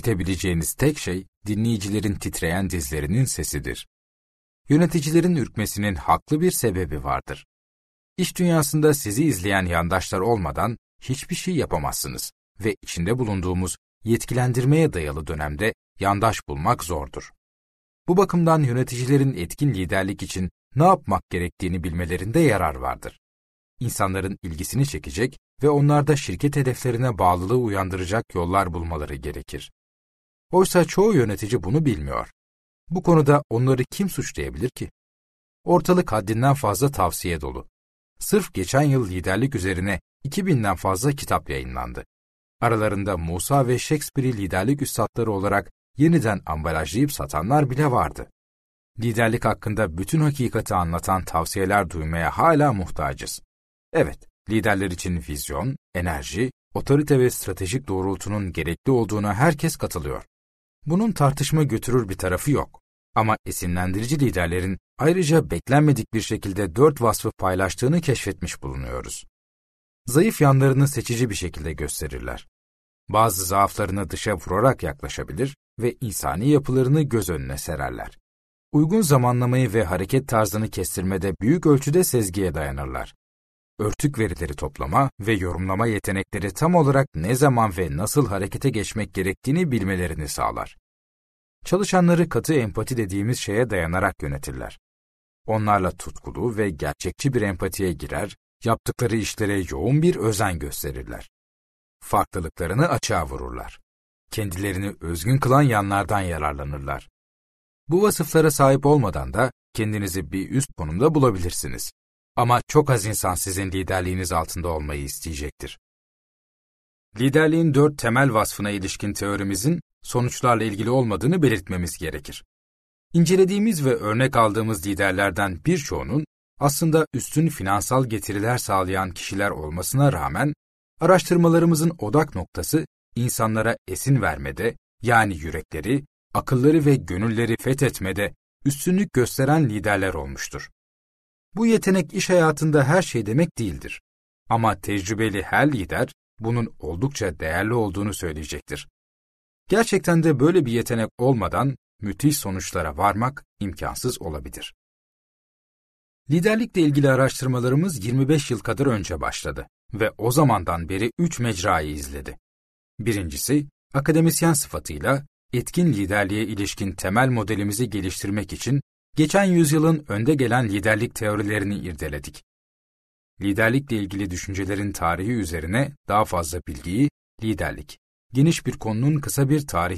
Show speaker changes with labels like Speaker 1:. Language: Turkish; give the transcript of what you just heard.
Speaker 1: işitebileceğiniz tek şey dinleyicilerin titreyen dizlerinin sesidir. Yöneticilerin ürkmesinin haklı bir sebebi vardır. İş dünyasında sizi izleyen yandaşlar olmadan hiçbir şey yapamazsınız ve içinde bulunduğumuz yetkilendirmeye dayalı dönemde yandaş bulmak zordur. Bu bakımdan yöneticilerin etkin liderlik için ne yapmak gerektiğini bilmelerinde yarar vardır. İnsanların ilgisini çekecek ve onlarda şirket hedeflerine bağlılığı uyandıracak yollar bulmaları gerekir. Oysa çoğu yönetici bunu bilmiyor. Bu konuda onları kim suçlayabilir ki? Ortalık haddinden fazla tavsiye dolu. Sırf geçen yıl liderlik üzerine 2000'den fazla kitap yayınlandı. Aralarında Musa ve Shakespeare'i liderlik üstadları olarak yeniden ambalajlayıp satanlar bile vardı. Liderlik hakkında bütün hakikati anlatan tavsiyeler duymaya hala muhtacız. Evet, liderler için vizyon, enerji, otorite ve stratejik doğrultunun gerekli olduğuna herkes katılıyor. Bunun tartışma götürür bir tarafı yok. Ama esinlendirici liderlerin ayrıca beklenmedik bir şekilde 4 vasfı paylaştığını keşfetmiş bulunuyoruz. Zayıf yanlarını seçici bir şekilde gösterirler. Bazı zaaflarını dışa vurarak yaklaşabilir ve insani yapılarını göz önüne sererler. Uygun zamanlamayı ve hareket tarzını kestirmede büyük ölçüde sezgiye dayanırlar. Örtük verileri toplama ve yorumlama yetenekleri tam olarak ne zaman ve nasıl harekete geçmek gerektiğini bilmelerini sağlar. Çalışanları katı empati dediğimiz şeye dayanarak yönetirler. Onlarla tutkulu ve gerçekçi bir empatiye girer, yaptıkları işlere yoğun bir özen gösterirler. Farklılıklarını açığa vururlar. Kendilerini özgün kılan yanlardan yararlanırlar. Bu vasıflara sahip olmadan da kendinizi bir üst konumda bulabilirsiniz. Ama çok az insan sizin liderliğiniz altında olmayı isteyecektir. Liderliğin 4 temel vasfına ilişkin teorimizin sonuçlarla ilgili olmadığını belirtmemiz gerekir. İncelediğimiz ve örnek aldığımız liderlerden birçoğunun aslında üstün finansal getiriler sağlayan kişiler olmasına rağmen, araştırmalarımızın odak noktası insanlara esin vermede, yani yürekleri, akılları ve gönülleri fethetmede üstünlük gösteren liderler olmuştur. Bu yetenek iş hayatında her şey demek değildir. Ama tecrübeli her lider bunun oldukça değerli olduğunu söyleyecektir. Gerçekten de böyle bir yetenek olmadan müthiş sonuçlara varmak imkansız olabilir. Liderlikle ilgili araştırmalarımız 25 yıl kadar önce başladı ve o zamandan beri 3 mecrayı izledi. Birincisi, akademisyen sıfatıyla etkin liderliğe ilişkin temel modelimizi geliştirmek için geçen yüzyılın önde gelen liderlik teorilerini irdeledik. Liderlikle ilgili düşüncelerin tarihi üzerine daha fazla bilgiyi, liderlik, geniş bir konunun kısa bir tarihi